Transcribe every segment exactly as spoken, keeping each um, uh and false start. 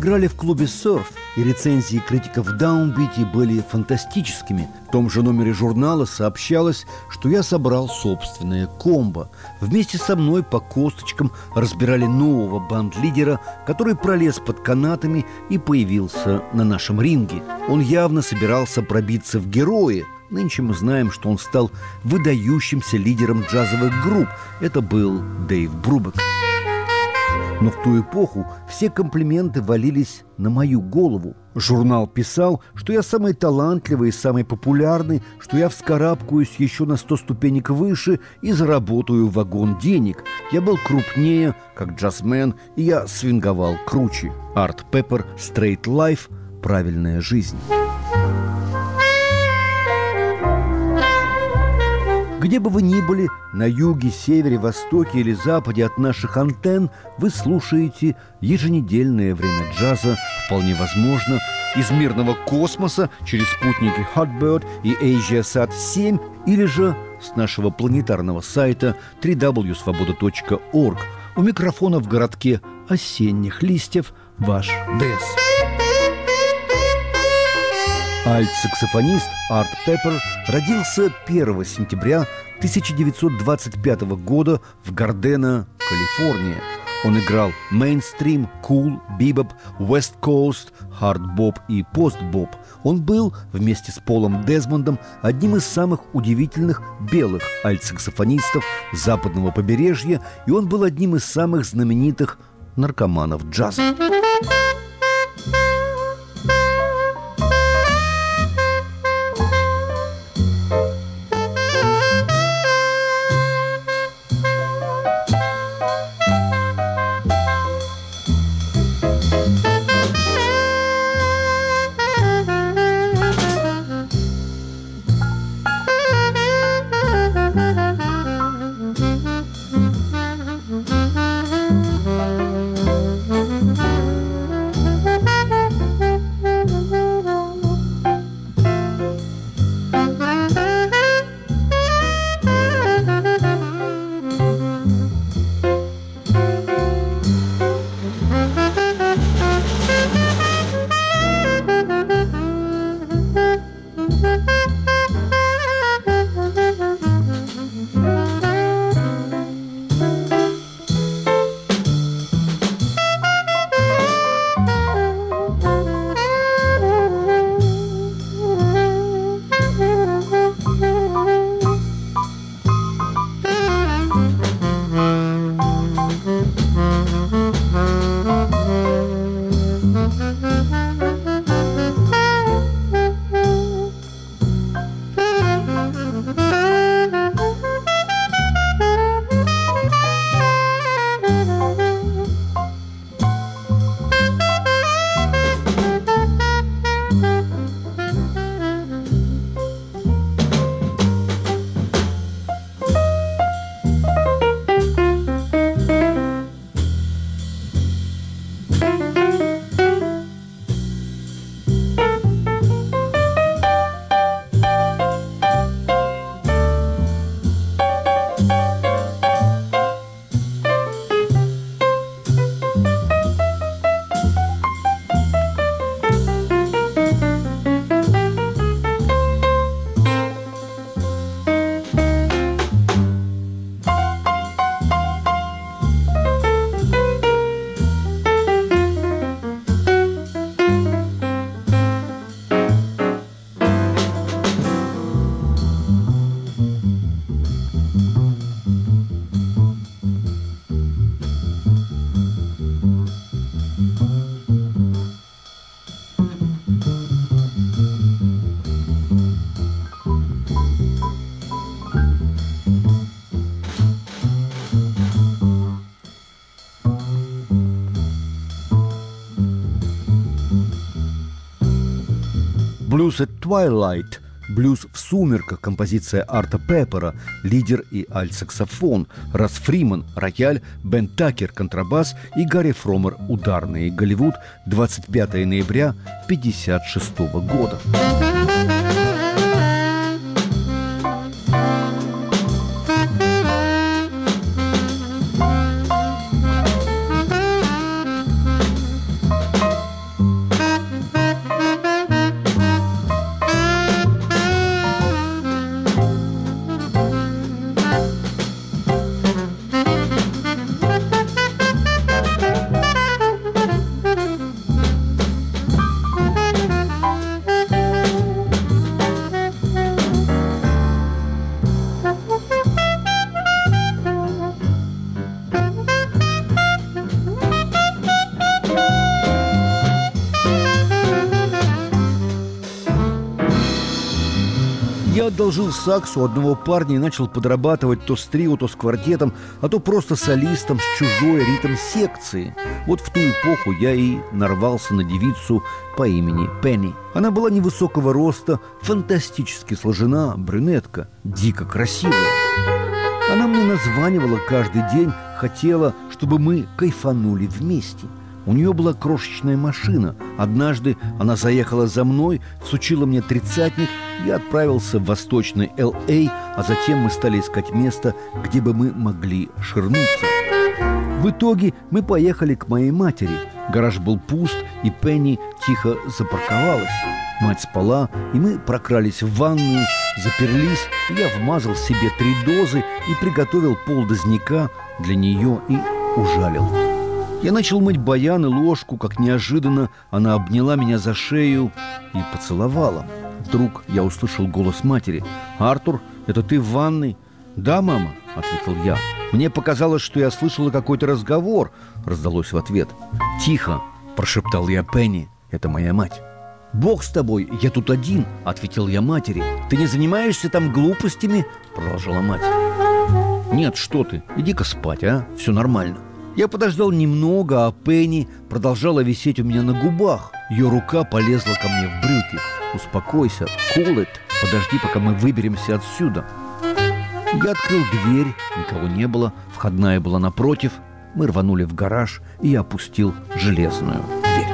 играли в клубе «Surf», и рецензии критиков в Даунбите были фантастическими. В том же номере журнала сообщалось, что я собрал собственное комбо. Вместе со мной по косточкам разбирали нового банд-лидера, который пролез под канатами и появился на нашем ринге. Он явно собирался пробиться в герои. Нынче мы знаем, что он стал выдающимся лидером джазовых групп. Это был Дэйв Брубек. Но в ту эпоху все комплименты валились на мою голову. Журнал писал, что я самый талантливый и самый популярный, что я вскарабкаюсь еще на сто ступенек выше и заработаю вагон денег. Я был крупнее, как джазмен, и я свинговал круче. Арт Пеппер, Straight Life, правильная жизнь. Где бы вы ни были, на юге, севере, востоке или западе от наших антенн, вы слушаете еженедельное время джаза, вполне возможно, из мирного космоса через спутники Hotbird и AsiaSat семь или же с нашего планетарного сайта дабл ю дабл ю дабл ю точка свобода точка орг. У микрофона в городке осенних листьев ваш Дэс. Альт-саксофонист Арт Пеппер родился первого сентября тысяча девятьсот двадцать пятого года в Гардена, Калифорния. Он играл мейнстрим, кул, бибоп, вест-коуст, хард-боп и пост-боп. Он был вместе с Полом Дезмондом одним из самых удивительных белых альт-саксофонистов западного побережья, и он был одним из самых знаменитых наркоманов джаза. Blues at Twilight, блюз в сумерках, композиция Арта Пеппера, лидер и альт-саксофон, Расс Фриман, рояль, Бен Такер, контрабас и Гарри Фромер, ударные, Голливуд, двадцать пятого ноября пятьдесят шестого года. Я одолжил сакс у одного парня и начал подрабатывать то с трио, то с квартетом, а то просто солистом с чужой ритм-секции. Вот в ту эпоху я и нарвался на девицу по имени Пенни. Она была невысокого роста, фантастически сложена, брюнетка, дико красивая. Она мне названивала каждый день, хотела, чтобы мы кайфанули вместе. У нее была крошечная машина. Однажды она заехала за мной, всучила мне тридцатник, я отправился в восточный Эл Эй, а затем мы стали искать место, где бы мы могли ширнуться. В итоге мы поехали к моей матери. Гараж был пуст, и Пенни тихо запарковалась. Мать спала, и мы прокрались в ванную, заперлись, я вмазал себе три дозы и приготовил полдозняка для нее и ужалил. Я начал мыть баян и ложку, как неожиданно она обняла меня за шею и поцеловала. Вдруг я услышал голос матери. «Артур, это ты в ванной?» «Да, мама», — ответил я. «Мне показалось, что я слышала какой-то разговор», — раздалось в ответ. «Тихо», — прошептал я Пенни. «Это моя мать». «Бог с тобой, я тут один», — ответил я матери. «Ты не занимаешься там глупостями?» — продолжала мать. «Нет, что ты, иди-ка спать, а? Все нормально». Я подождал немного, а Пенни продолжала висеть у меня на губах. Ее рука полезла ко мне в брюки. «Успокойся, cool it, подожди, пока мы выберемся отсюда». Я открыл дверь, никого не было, входная была напротив. Мы рванули в гараж, и я опустил железную дверь.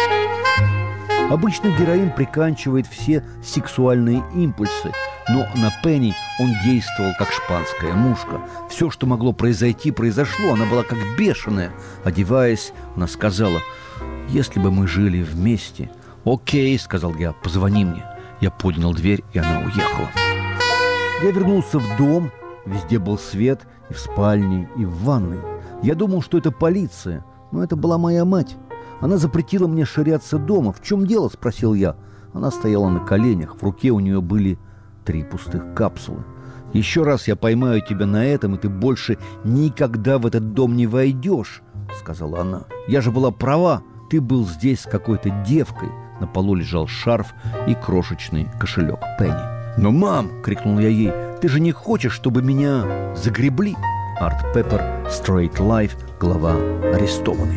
Обычно героин приканчивает все сексуальные импульсы, но на Пенни он действовал как шпанская мушка. Все, что могло произойти, произошло. Она была как бешеная. Одеваясь, она сказала: «Если бы мы жили вместе». «Окей», — сказал я, — «позвони мне». Я поднял дверь, и она уехала. Я вернулся в дом. Везде был свет, и в спальне, и в ванной. Я думал, что это полиция, но это была моя мать. Она запретила мне ширяться дома. «В чем дело?» — спросил я. Она стояла на коленях. В руке у нее были три пустых капсулы. «Еще раз я поймаю тебя на этом, и ты больше никогда в этот дом не войдешь», — сказала она. «Я же была права. Ты был здесь с какой-то девкой». На полу лежал шарф и крошечный кошелек Пенни. «Но, мам!» — крикнул я ей. «Ты же не хочешь, чтобы меня загребли?» Арт Пеппер, Straight Life, глава «Арестованный».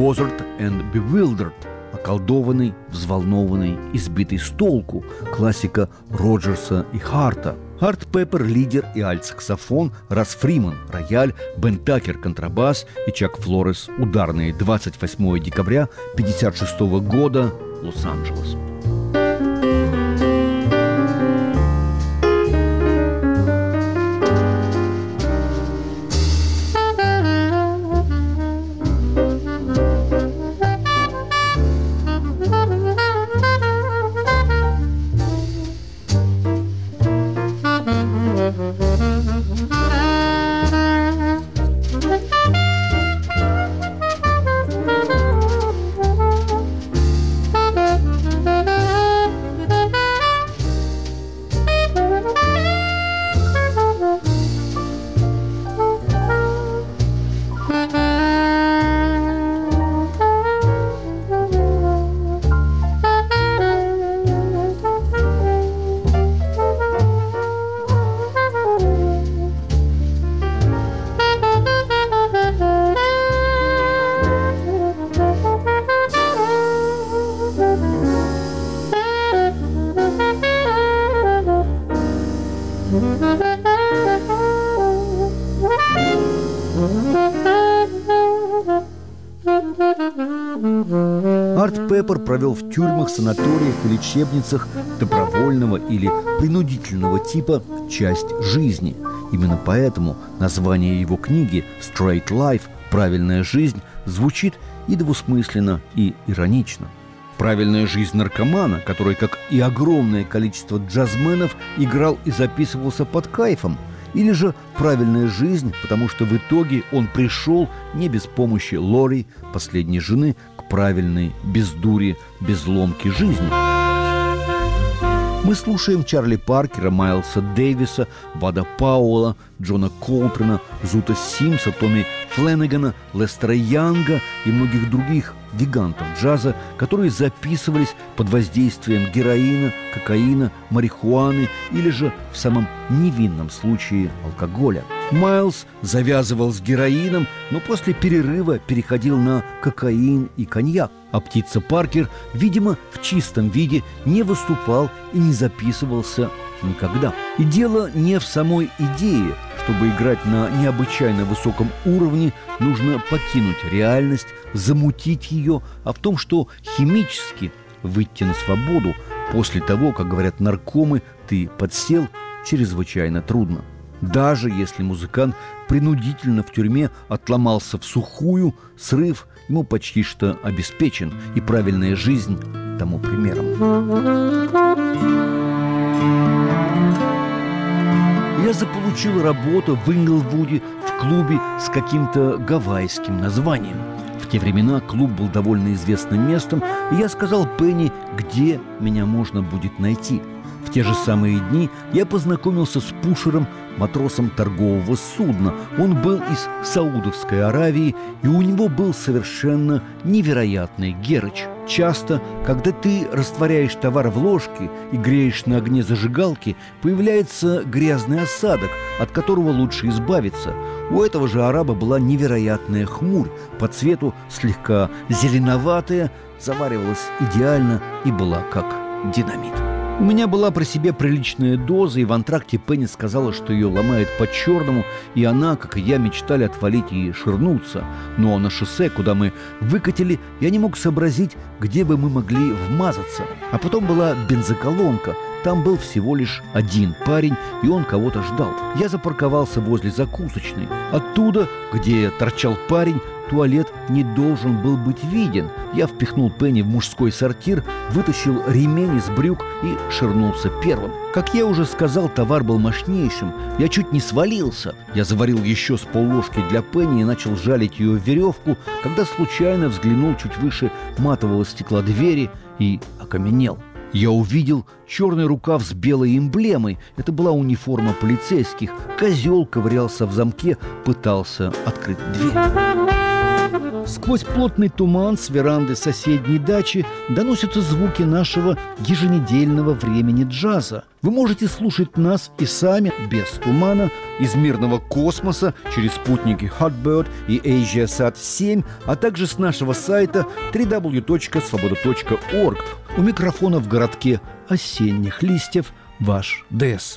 «Bothered and Bewildered» – околдованный, взволнованный, избитый с толку, классика Роджерса и Харта. Арт Пеппер – лидер и альт-саксофон, Расс Фриман – рояль, Бен Такер – контрабас и Чак Флорес – ударные. двадцать восьмого декабря пятьдесят шестого года, Лос-Анджелес. Арт Пеппер провел в тюрьмах, санаториях и лечебницах добровольного или принудительного типа часть жизни. Именно поэтому название его книги «Straight Life» – «Правильная жизнь» звучит и двусмысленно, и иронично. Правильная жизнь наркомана, который, как и огромное количество джазменов, играл и записывался под кайфом, или же правильная жизнь, потому что в итоге он пришел не без помощи Лори, последней жены, к правильной, без дури, без ломки жизни. Мы слушаем Чарли Паркера, Майлса Дэвиса, Бада Пауэлла, Джона Колтрана, Зута Симса, Томми Фленнегана, Лестера Янга и многих других гигантов джаза, которые записывались под воздействием героина, кокаина, марихуаны или же в самом невинном случае алкоголя. Майлз завязывал с героином, но после перерыва переходил на кокаин и коньяк. А птица Паркер, видимо, в чистом виде не выступал и не записывался никогда. И дело не в самой идее. Чтобы играть на необычайно высоком уровне, нужно покинуть реальность, замутить ее, а в том, что химически выйти на свободу после того, как говорят наркомы, ты подсел, чрезвычайно трудно. Даже если музыкант принудительно в тюрьме отломался в сухую, срыв ему почти что обеспечен, и правильная жизнь тому примером. Я заполучил работу в Инглвуде в клубе с каким-то гавайским названием. В те времена клуб был довольно известным местом, и я сказал Пенни, где меня можно будет найти. В те же самые дни я познакомился с Пушером, матросом торгового судна. Он был из Саудовской Аравии, и у него был совершенно невероятный герыч. Часто, когда ты растворяешь товар в ложке и греешь на огне зажигалки, появляется грязный осадок, от которого лучше избавиться. У этого же араба была невероятная хмурь, по цвету слегка зеленоватая, заваривалась идеально и была как динамит. У меня была при себе приличная доза, и в антракте Пенни сказала, что ее ломает по-черному, и она, как и я, мечтали отвалить и ширнуться. Но на шоссе, куда мы выкатили, я не мог сообразить, где бы мы могли вмазаться. А потом была бензоколонка. Там был всего лишь один парень, и он кого-то ждал. Я запарковался возле закусочной. Оттуда, где торчал парень, туалет не должен был быть виден. Я впихнул Пенни в мужской сортир, вытащил ремень из брюк и ширнулся первым. Как я уже сказал, товар был мощнейшим. Я чуть не свалился. Я заварил еще с полложки для Пенни и начал жалить ее в веревку, когда случайно взглянул чуть выше матового стекла двери и окаменел. Я увидел черный рукав с белой эмблемой. Это была униформа полицейских. Козел ковырялся в замке, пытался открыть дверь. Сквозь плотный туман с веранды соседней дачи доносятся звуки нашего еженедельного времени джаза. Вы можете слушать нас и сами, без тумана, из мирного космоса, через спутники Hotbird и AsiaSat семь, а также с нашего сайта дабл ю дабл ю дабл ю точка свобода точка орг. У микрофона в городке осенних листьев ваш Дэс.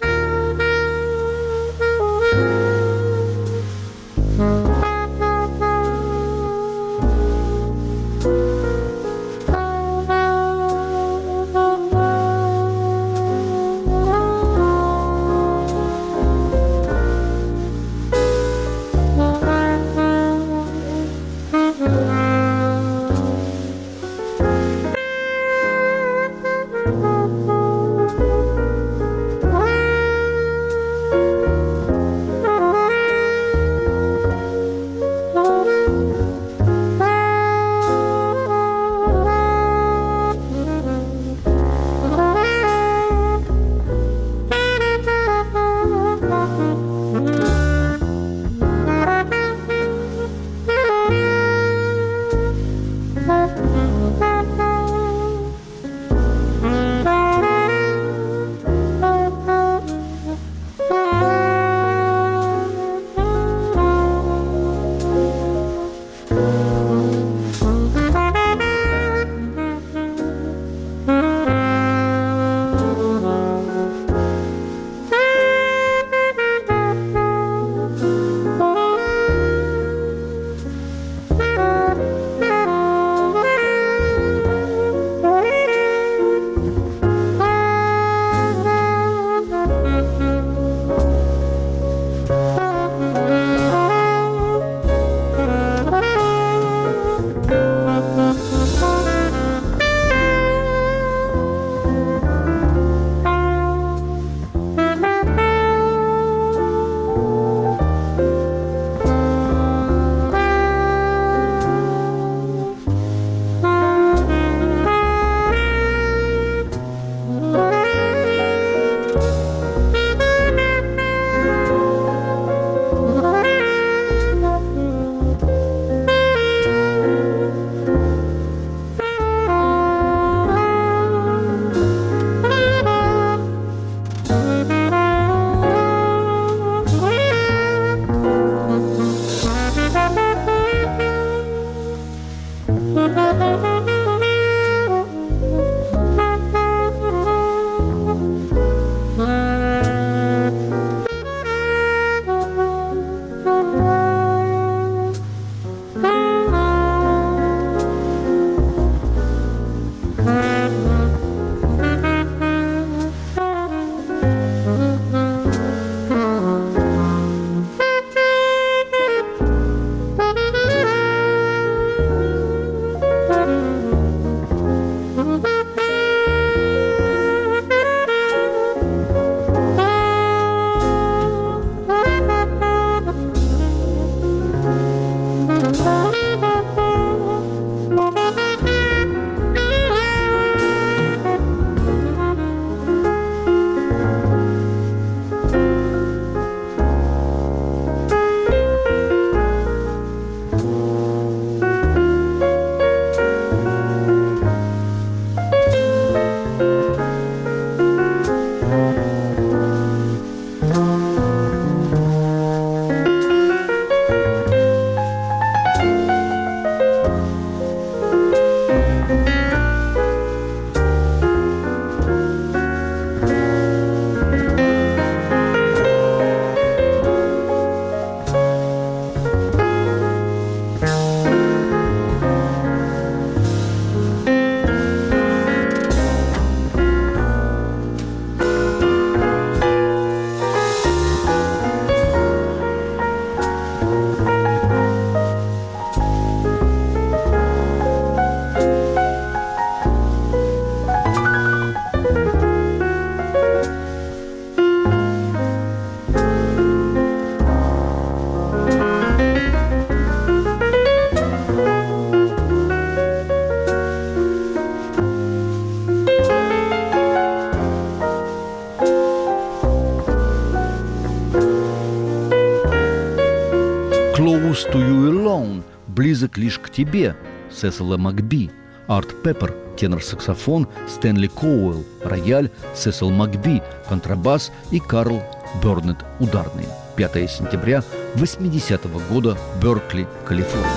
«Close to You Alone» близок лишь к тебе» Сесила Макби, Арт Пеппер, тенор-саксофон Стэнли Коуэлл, рояль Сесил Макби, контрабас и Карл Бёрнетт ударные. пятое сентября восьмидесятого года, Беркли, Калифорния.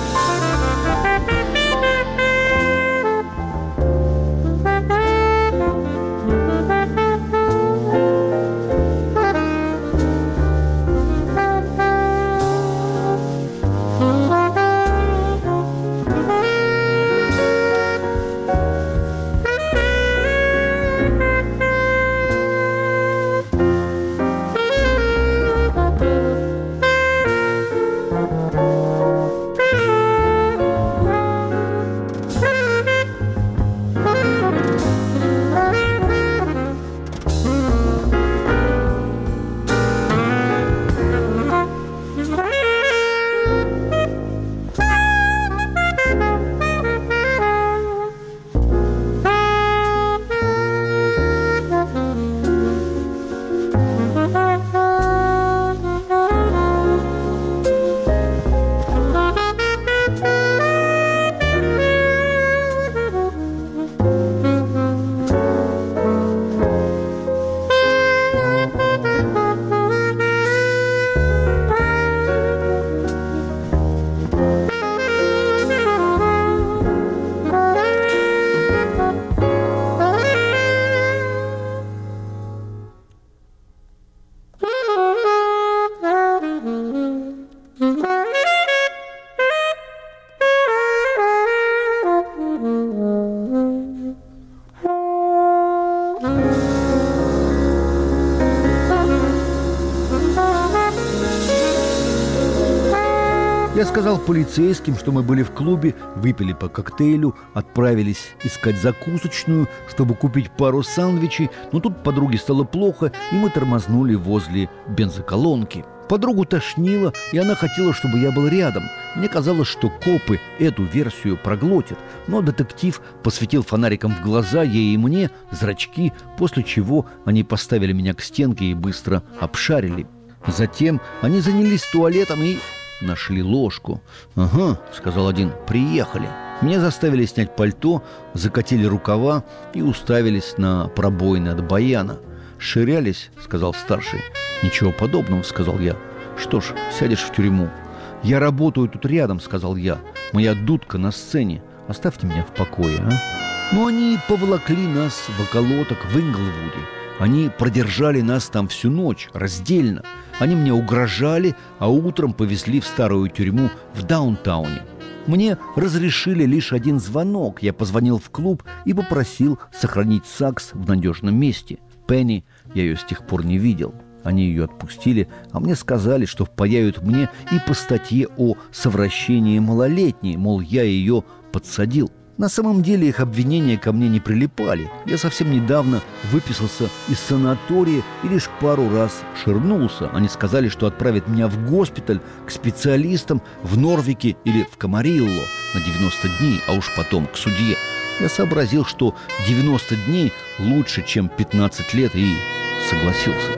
Я сказал полицейским, что мы были в клубе, выпили по коктейлю, отправились искать закусочную, чтобы купить пару сэндвичей, но тут подруге стало плохо, и мы тормознули возле бензоколонки. Подругу тошнило, и она хотела, чтобы я был рядом. Мне казалось, что копы эту версию проглотят, но детектив посветил фонариком в глаза ей и мне, зрачки, после чего они поставили меня к стенке и быстро обшарили. Затем они занялись туалетом и нашли ложку. «Ага», — сказал один, — «приехали». Меня заставили снять пальто, закатили рукава и уставились на пробоины от баяна. «Ширялись», — сказал старший. «Ничего подобного», — сказал я. «Что ж, сядешь в тюрьму». «Я работаю тут рядом», — сказал я. «Моя дудка на сцене. Оставьте меня в покое, а?» Но они поволокли нас в околоток в Инглвуде. Они продержали нас там всю ночь, раздельно. Они мне угрожали, а утром повезли в старую тюрьму в даунтауне. Мне разрешили лишь один звонок. Я позвонил в клуб и попросил сохранить сакс в надежном месте. Пенни, я ее с тех пор не видел. Они ее отпустили, а мне сказали, что впаяют мне и по статье о совращении малолетней, мол, я ее подсадил. На самом деле их обвинения ко мне не прилипали. Я совсем недавно выписался из санатория и лишь пару раз ширнулся. Они сказали, что отправят меня в госпиталь к специалистам в Норвике или в Камарилло на девяносто дней, а уж потом к судье. Я сообразил, что девяносто дней лучше, чем пятнадцать лет, и согласился.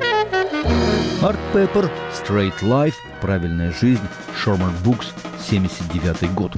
Арт Пеппер, Straight Life, Правильная жизнь, Шормак Букс, семьдесят девятый год.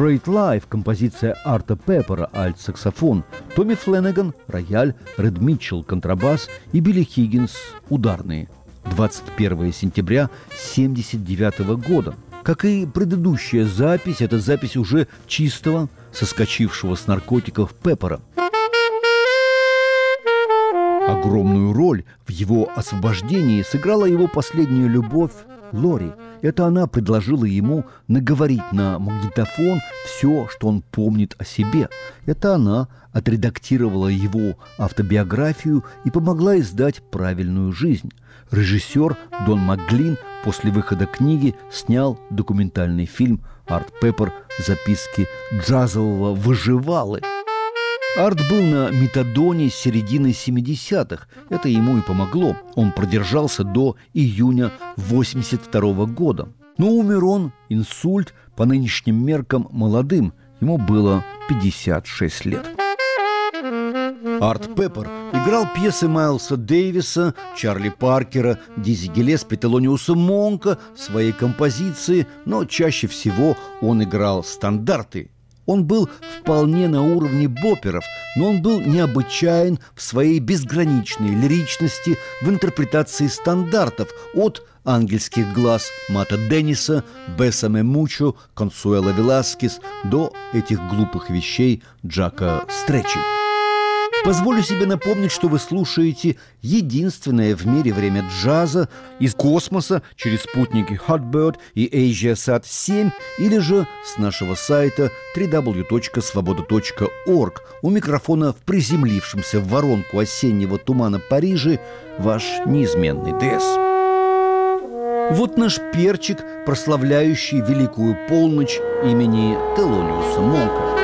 Straight Life, композиция Арта Пеппера, альт-саксофон, Томми Фленнеган, рояль, Ред Митчелл, контрабас и Билли Хиггинс, ударные. двадцать первого сентября семьдесят девятого года. Как и предыдущая запись, это запись уже чистого, соскочившего с наркотиков Пеппера. Огромную роль в его освобождении сыграла его последняя любовь Лори. Это она предложила ему наговорить на магнитофон все, что он помнит о себе. Это она отредактировала его автобиографию и помогла издать «Правильную жизнь». Режиссер Дон Макглин после выхода книги снял документальный фильм «Арт Пеппер. Записки джазового выживалы». Арт был на метадоне с середины семидесятых. Это ему и помогло. Он продержался до июня восемьдесят второго года. Но умер он, инсульт, по нынешним меркам молодым. Ему было пятьдесят шесть лет. Арт Пеппер играл пьесы Майлса Дэвиса, Чарли Паркера, Дизи Гиллеспи, Телониуса Монка, свои композиции, но чаще всего он играл стандарты. Он был вполне на уровне бопперов, но он был необычайен в своей безграничной лиричности в интерпретации стандартов от «Ангельских глаз» Мата Денниса, «Бесаме Мучо», Консуэла Веласкес до этих глупых вещей Джака Стречи. Позволю себе напомнить, что вы слушаете единственное в мире время джаза из космоса через спутники Hotbird и AsiaSat семь или же с нашего сайта дабл ю дабл ю дабл ю точка свобода точка орг. У микрофона в приземлившемся в воронку осеннего тумана Парижа ваш неизменный ДС. Вот наш перчик, прославляющий великую полночь имени Телониуса Монка.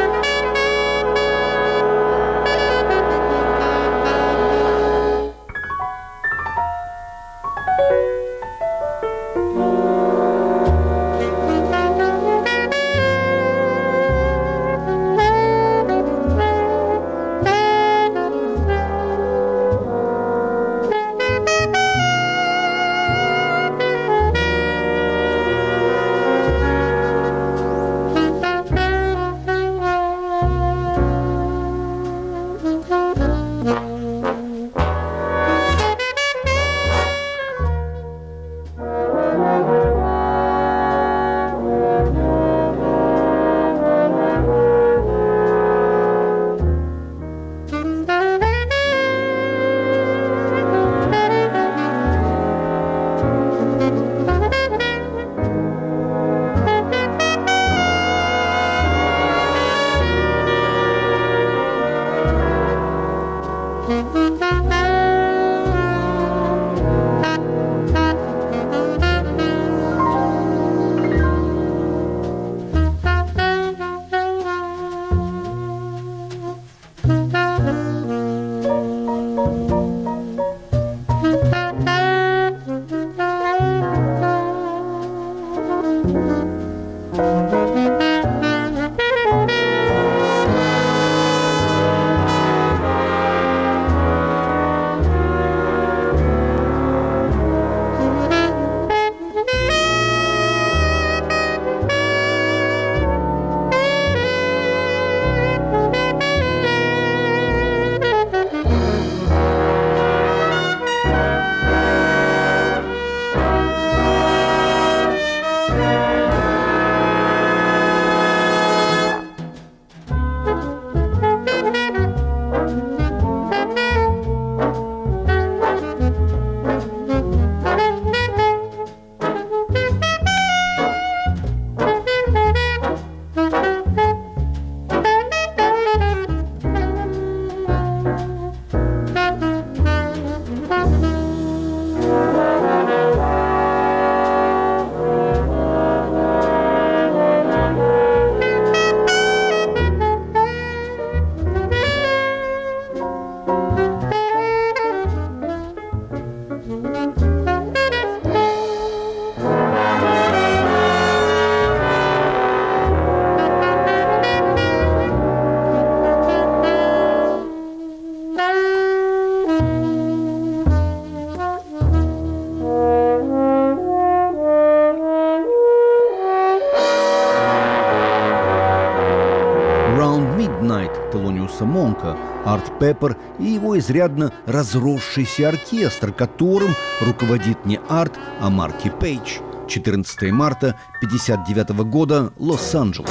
Чарльза Монка, Арт Пеппер и его изрядно разросшийся оркестр, которым руководит не Арт, а Марки Пейдж. четырнадцатого марта пятьдесят девятого года, Лос-Анджелес.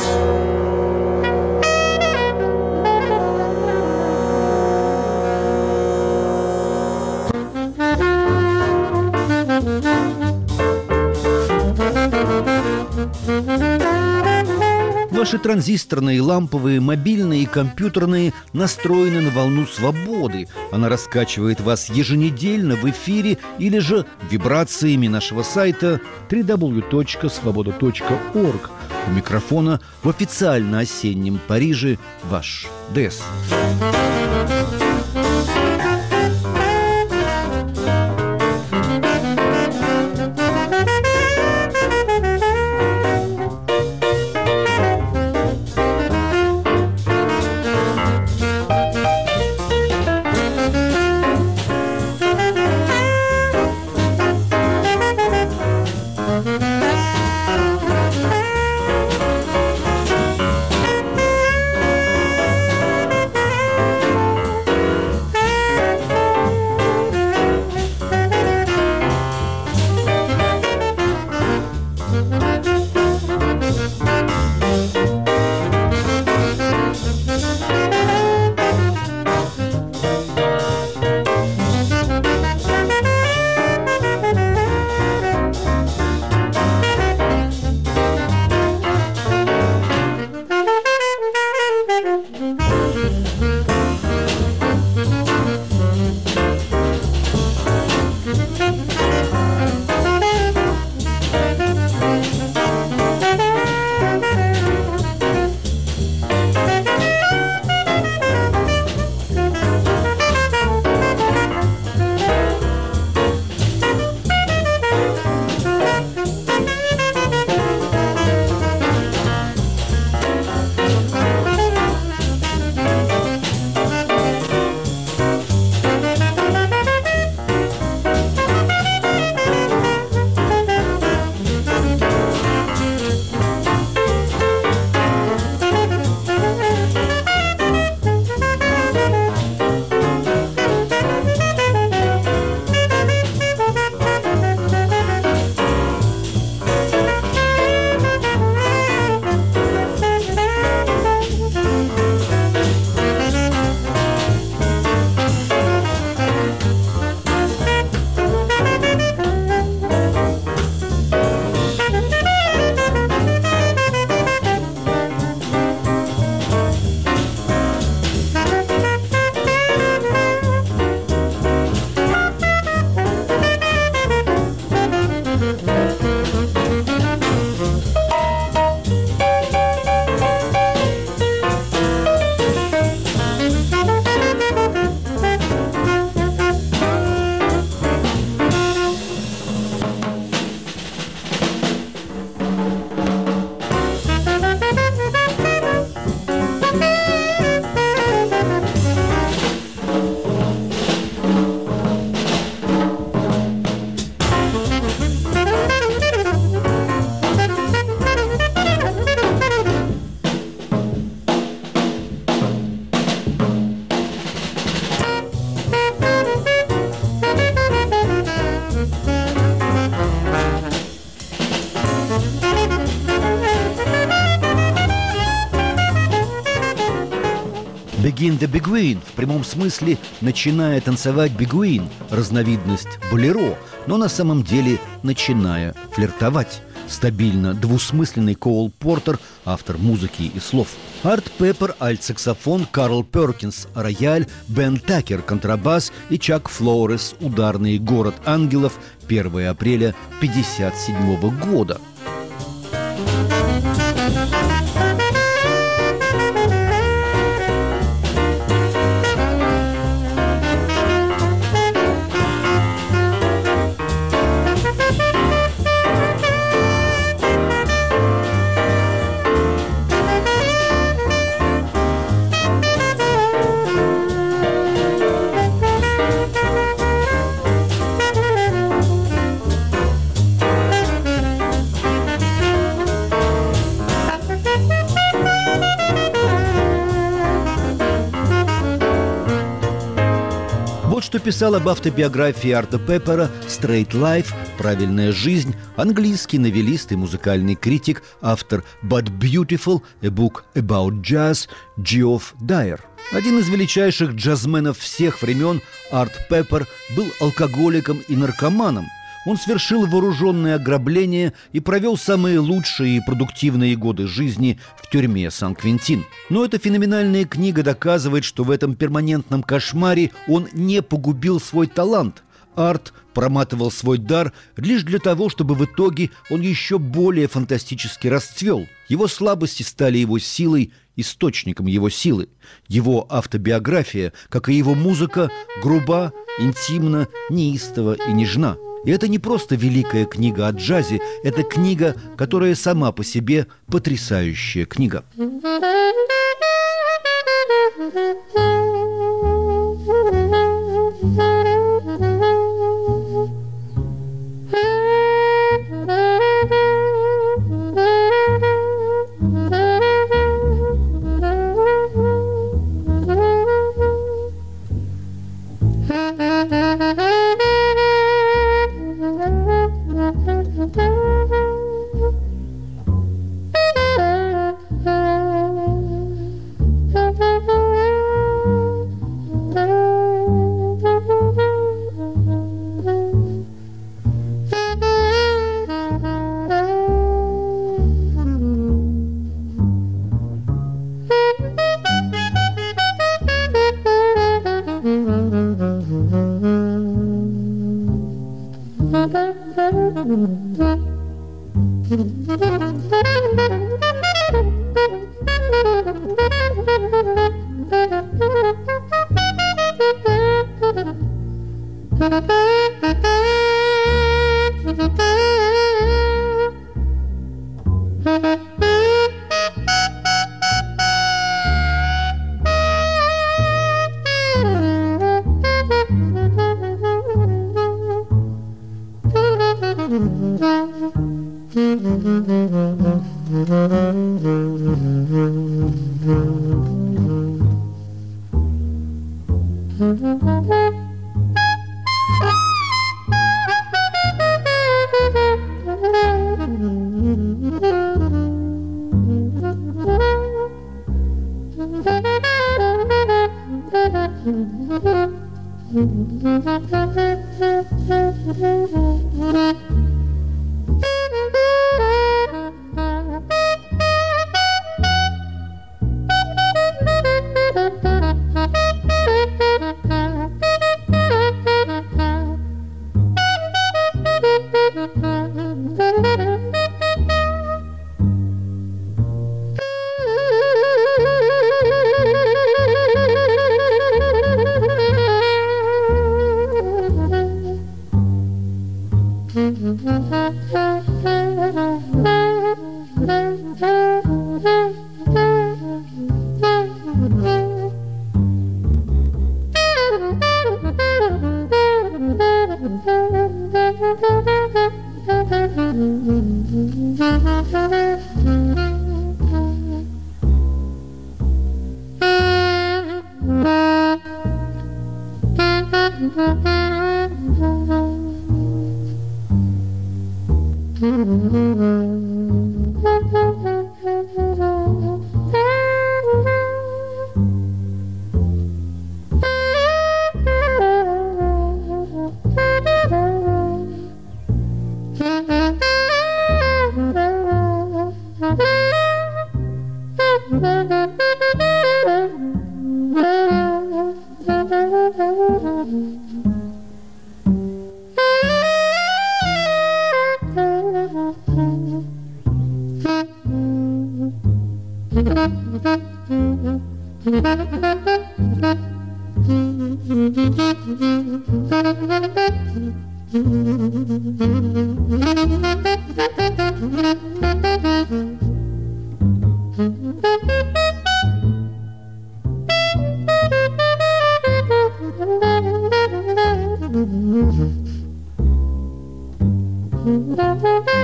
Ваши транзисторные, ламповые, мобильные и компьютерные настроены на волну свободы. Она раскачивает вас еженедельно в эфире или же вибрациями нашего сайта дабл ю дабл ю дабл ю точка свобода точка орг. У микрофона в официально осеннем Париже ваш Дэс. Begin the Beguine, в прямом смысле начиная танцевать бегуин, разновидность болеро, но на самом деле начиная флиртовать. Стабильно двусмысленный Коул Портер, автор музыки и слов. Арт Пеппер, альт-саксофон, Карл Перкинс, рояль, Бен Такер, контрабас и Чак Флоурес, ударный «Город ангелов», первого апреля пятьдесят седьмого года. что писал об автобиографии Арта Пеппера «Straight Life», «Правильная жизнь» английский новеллист и музыкальный критик, автор «But Beautiful», «A Book About Jazz» Джиофф Дайер. Один из величайших джазменов всех времен, Арт Пеппер был алкоголиком и наркоманом. Он совершил вооруженное ограбление и провел самые лучшие и продуктивные годы жизни в тюрьме Сан-Квентин. Но эта феноменальная книга доказывает, что в этом перманентном кошмаре он не погубил свой талант. Арт проматывал свой дар лишь для того, чтобы в итоге он еще более фантастически расцвел. Его слабости стали его силой, источником его силы. Его автобиография, как и его музыка, груба, интимна, неистова и нежна. И это не просто великая книга о джазе, это книга, которая сама по себе потрясающая книга.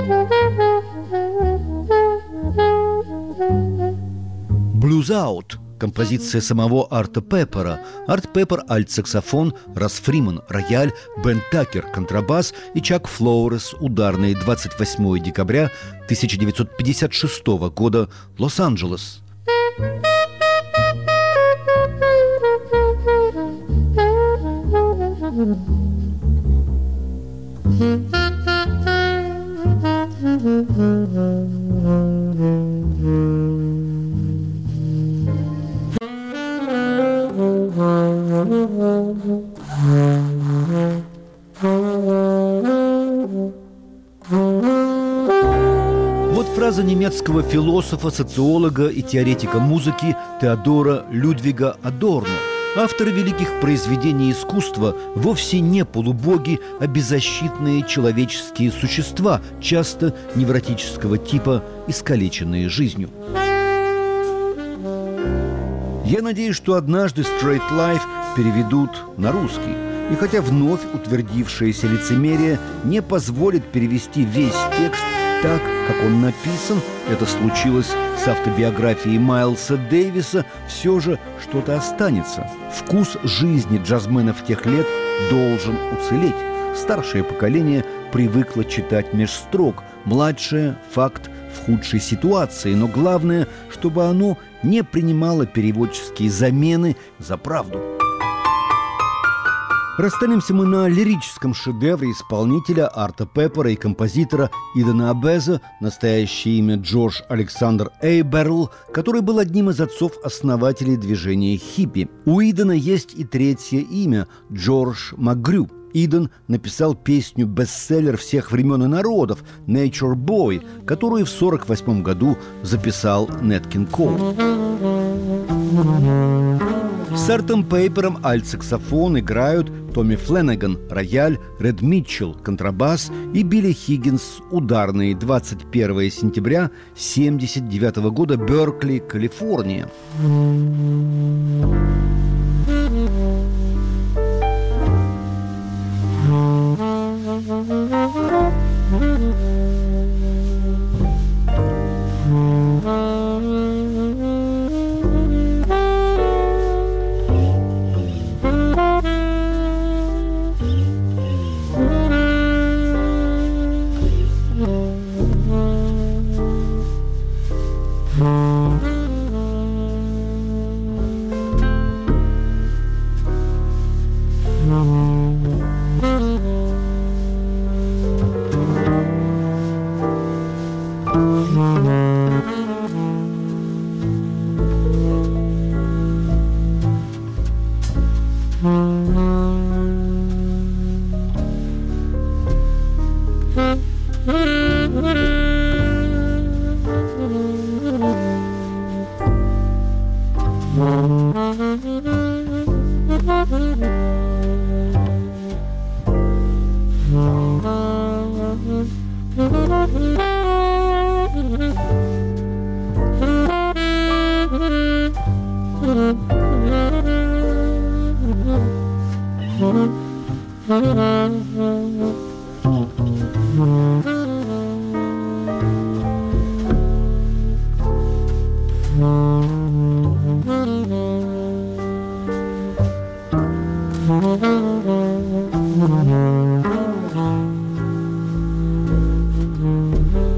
Blues Out композиция самого Арта Пеппера. Арт Пеппер – альт-саксофон, Расс Фриман – рояль, Бен Такер – контрабас и Чак Флоурес – ударные. Двадцать восьмого декабря тысяча девятьсот пятьдесят шестого года, Лос-Анджелес. Вот фраза немецкого философа, социолога и теоретика музыки Теодора Людвига Адорно. Авторы великих произведений искусства вовсе не полубоги, а беззащитные человеческие существа, часто невротического типа, искалеченные жизнью. Я надеюсь, что однажды Straight Life переведут на русский. И хотя вновь утвердившееся лицемерие не позволит перевести весь текст так, как он написан, это случилось с автобиографией Майлса Дэвиса, все же что-то останется. Вкус жизни джазменов тех лет должен уцелеть. Старшее поколение привыкло читать меж строк, младшее – факт в худшей ситуации, но главное, чтобы оно не принимало переводческие замены за правду. Расстанемся мы на лирическом шедевре исполнителя Арта Пеппера и композитора Идена Абеза, настоящее имя Джордж Александр Эйберл, который был одним из отцов-основателей движения хиппи. У Идена есть и третье имя – Джордж Макгрю. Иден написал песню-бестселлер всех времен и народов «Nature Boy», которую в сорок восьмом году записал Нэт Кинг Коул. С Артом Пеппером альт-саксофон играют Томми Фленнеган, рояль, Ред Митчелл, контрабас и Билли Хиггинс, ударные. Двадцать первого сентября семьдесят девятого года, Беркли, Калифорния. Mm-hmm.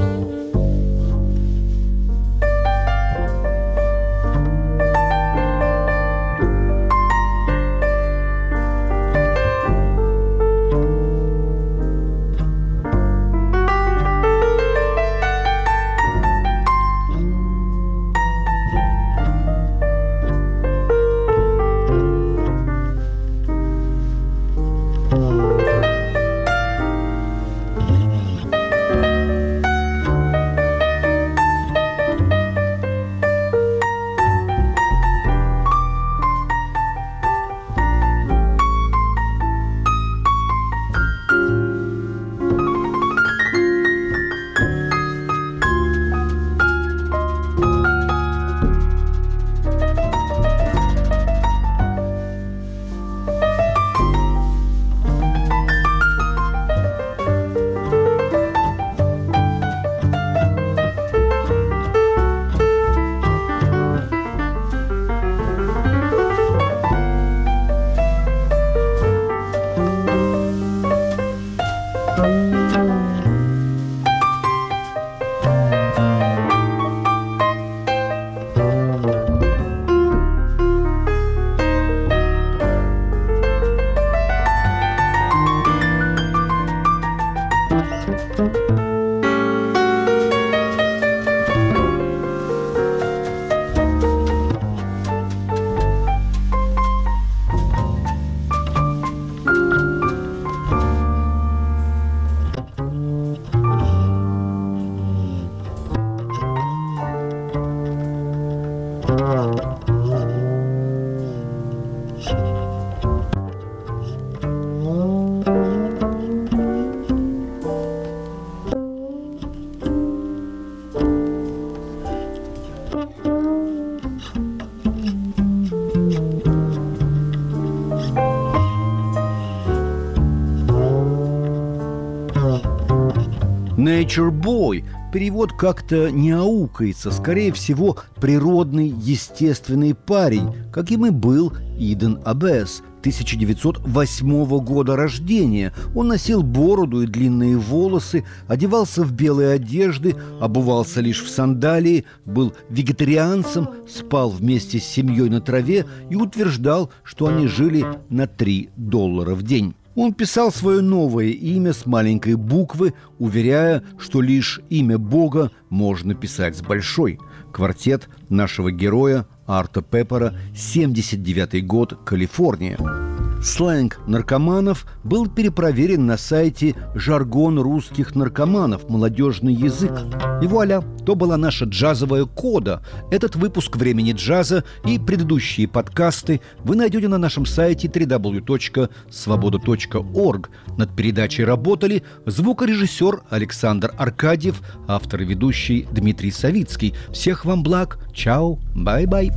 Nature Boy. Перевод как-то не аукается. Скорее всего, природный, естественный парень, каким и был Иден Аббес, тысяча девятьсот восьмого года рождения. Он носил бороду и длинные волосы, одевался в белые одежды, обувался лишь в сандалии, был вегетарианцем, спал вместе с семьей на траве и утверждал, что они жили на три доллара в день. Он писал свое новое имя с маленькой буквы, уверяя, что лишь имя Бога можно писать с большой. Квартет нашего героя Арта Пеппера, семьдесят девятый год, Калифорния. Сленг наркоманов был перепроверен на сайте «Жаргон русских наркоманов. Молодежный язык». И вуаля, то была наша джазовая кода. Этот выпуск «Времени джаза» и предыдущие подкасты вы найдете на нашем сайте дабл ю дабл ю дабл ю точка свобода точка орг. Над передачей работали звукорежиссер Александр Аркадьев, автор и ведущий Дмитрий Савицкий. Всех вам благ. Чао. Бай-бай.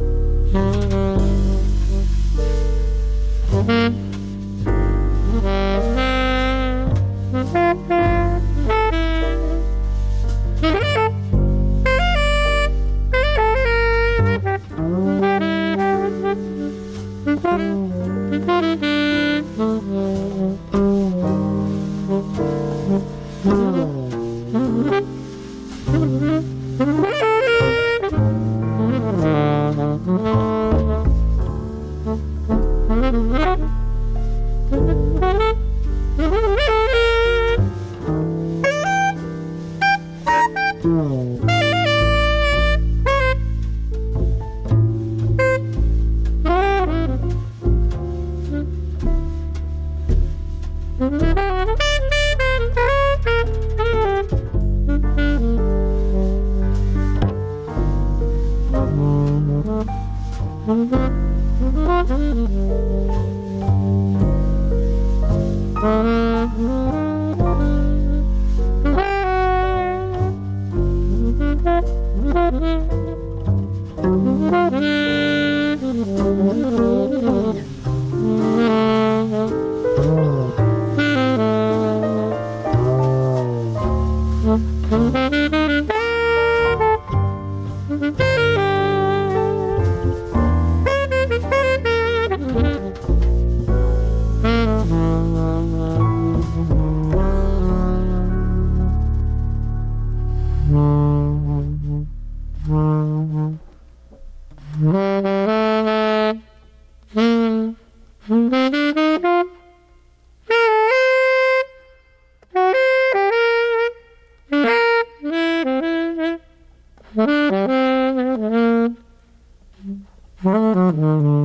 Mm-hmm.